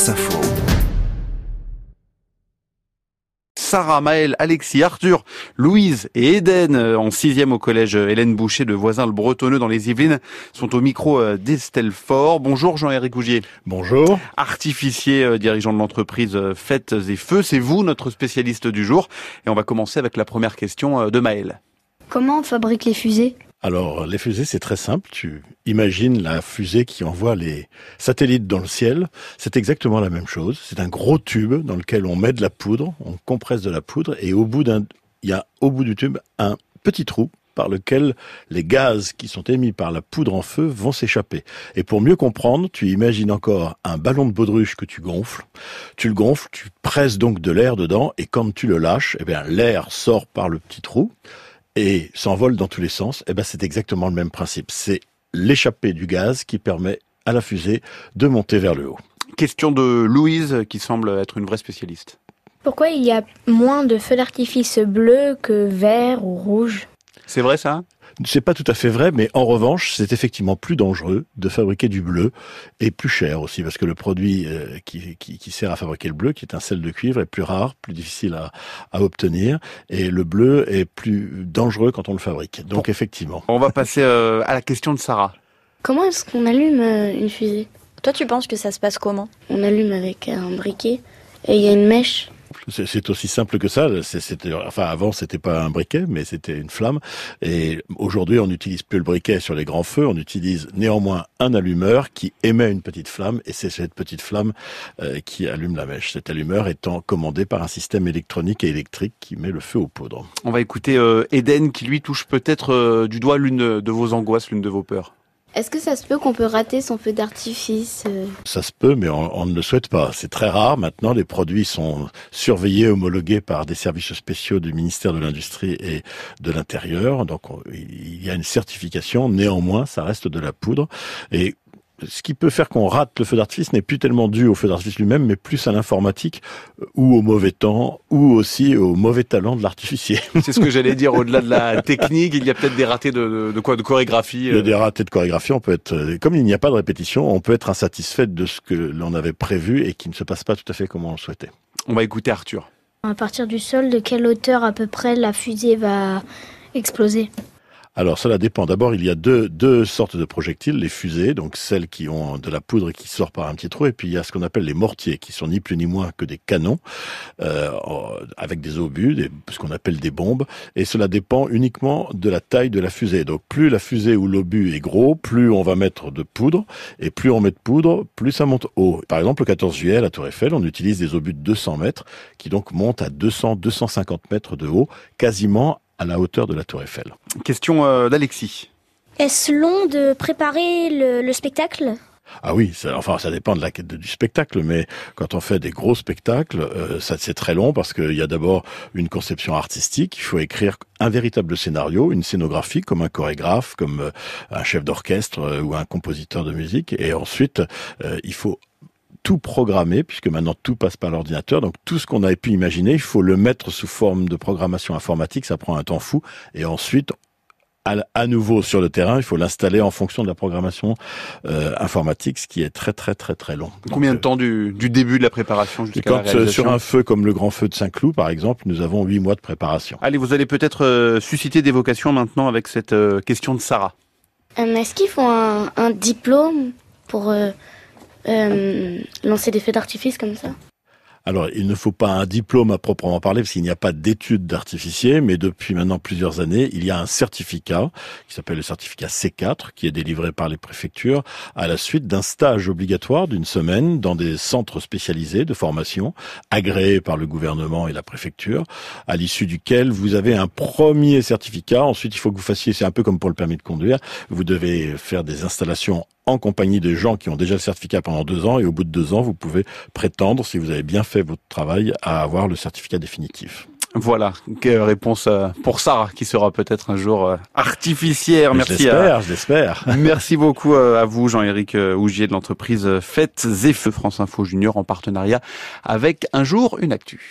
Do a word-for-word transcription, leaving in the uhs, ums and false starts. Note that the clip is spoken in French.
France Info. Sarah, Maëlle, Alexis, Arthur, Louise et Eden, en sixième au collège Hélène Boucher de Voisins-le-Bretonneux dans les Yvelines, sont au micro d'Estelle Faure. Bonjour Jean-Éric Gougier. Bonjour. Artificier, dirigeant de l'entreprise Fêtes et Feux, c'est vous notre spécialiste du jour. Et on va commencer avec la première question de Maëlle. Comment on fabrique les fusées ? Alors, les fusées, c'est très simple. Tu imagines la fusée qui envoie les satellites dans le ciel. C'est exactement la même chose. C'est un gros tube dans lequel on met de la poudre, on compresse de la poudre, et au bout d'un, il y a au bout du tube un petit trou par lequel les gaz qui sont émis par la poudre en feu vont s'échapper. Et pour mieux comprendre, tu imagines encore un ballon de baudruche que tu gonfles. Tu le gonfles, tu presses donc de l'air dedans, et quand tu le lâches, eh bien, l'air sort par le petit trou et s'envole dans tous les sens. Eh ben, c'est exactement le même principe. C'est l'échappée du gaz qui permet à la fusée de monter vers le haut. Question de Louise, qui semble être une vraie spécialiste. Pourquoi il y a moins de feux d'artifice bleus que verts ou rouges ? C'est vrai ça ? C'est pas tout à fait vrai, mais en revanche, c'est effectivement plus dangereux de fabriquer du bleu et plus cher aussi, parce que le produit euh, qui, qui, qui sert à fabriquer le bleu, qui est un sel de cuivre, est plus rare, plus difficile à, à obtenir, et le bleu est plus dangereux quand on le fabrique. Donc bon, effectivement. On va passer euh, à la question de Sarah. Comment est-ce qu'on allume euh, une fusée ? Toi, tu penses que ça se passe comment ? On allume avec un briquet et il y a une mèche. C'est, c'est aussi simple que ça. C'est, c'était, enfin, avant, c'était pas un briquet, mais c'était une flamme. Et aujourd'hui, on n'utilise plus le briquet sur les grands feux. On utilise néanmoins un allumeur qui émet une petite flamme, et c'est cette petite flamme euh, qui allume la mèche. Cet allumeur étant commandé par un système électronique et électrique qui met le feu aux poudres. On va écouter euh, Eden, qui lui touche peut-être euh, du doigt l'une de vos angoisses, l'une de vos peurs. Est-ce que ça se peut qu'on peut rater son feu d'artifice ? Ça se peut, mais on, on ne le souhaite pas. C'est très rare. Maintenant, les produits sont surveillés, homologués par des services spéciaux du ministère de l'Industrie et de l'Intérieur. Donc, on, il y a une certification. Néanmoins, ça reste de la poudre. Et ce qui peut faire qu'on rate le feu d'artifice n'est plus tellement dû au feu d'artifice lui-même, mais plus à l'informatique ou au mauvais temps, ou aussi au mauvais talent de l'artificier. C'est ce que j'allais dire. Au-delà de la technique, il y a peut-être des ratés de, de, de quoi, de chorégraphie. Il y a des ratés de chorégraphie. On peut être, comme il n'y a pas de répétition, on peut être insatisfait de ce que l'on avait prévu et qui ne se passe pas tout à fait comme on le souhaitait. On va écouter Arthur. À partir du sol, de quelle hauteur à peu près la fusée va exploser ? Alors cela dépend. D'abord, il y a deux, deux sortes de projectiles, les fusées, donc celles qui ont de la poudre qui sort par un petit trou, et puis il y a ce qu'on appelle les mortiers, qui sont ni plus ni moins que des canons, euh, avec des obus, des, ce qu'on appelle des bombes, et cela dépend uniquement de la taille de la fusée. Donc plus la fusée ou l'obus est gros, plus on va mettre de poudre, et plus on met de poudre, plus ça monte haut. Par exemple, le quatorze juillet, à la Tour Eiffel, on utilise des obus de deux cents mètres, qui donc montent à deux cents à deux cent cinquante mètres de haut, quasiment à la hauteur de la Tour Eiffel. Question euh, d'Alexis. Est-ce long de préparer le, le spectacle ? Ah oui, ça, enfin ça dépend de la, de, du spectacle, mais quand on fait des gros spectacles, euh, ça c'est très long parce qu'il y a d'abord une conception artistique. Il faut écrire un véritable scénario, une scénographie comme un chorégraphe, comme euh, un chef d'orchestre euh, ou un compositeur de musique, et ensuite euh, il faut tout programmer, puisque maintenant tout passe par l'ordinateur. Donc tout ce qu'on avait pu imaginer, il faut le mettre sous forme de programmation informatique. Ça prend un temps fou. Et ensuite, à, à nouveau sur le terrain, il faut l'installer en fonction de la programmation euh, informatique, ce qui est très très très très long. Combien Donc, de temps du, du début de la préparation jusqu'à quand, la réalisation ? Sur un feu comme le grand feu de Saint-Cloud, par exemple, nous avons huit mois de préparation. Allez, vous allez peut-être euh, susciter des vocations maintenant avec cette euh, question de Sarah. Euh, est-ce qu'ils font un, un diplôme pour euh, euh, lancer des feux d'artifice comme ça ? Alors, il ne faut pas un diplôme à proprement parler, parce qu'il n'y a pas d'études d'artificier, mais depuis maintenant plusieurs années, il y a un certificat, qui s'appelle le certificat C quatre, qui est délivré par les préfectures, à la suite d'un stage obligatoire d'une semaine dans des centres spécialisés de formation, agréés par le gouvernement et la préfecture, à l'issue duquel vous avez un premier certificat. Ensuite, il faut que vous fassiez, c'est un peu comme pour le permis de conduire, vous devez faire des installations en compagnie de gens qui ont déjà le certificat pendant deux ans, et au bout de deux ans, vous pouvez prétendre, si vous avez bien fait votre travail, à avoir le certificat définitif. Voilà, quelle réponse pour Sarah, qui sera peut-être un jour artificière. Merci. Je l'espère, à... je l'espère. Merci beaucoup à vous, Jean-Éric Gougier de l'entreprise Fêtes et Feux, France Info Junior, en partenariat avec Un Jour, Une Actu.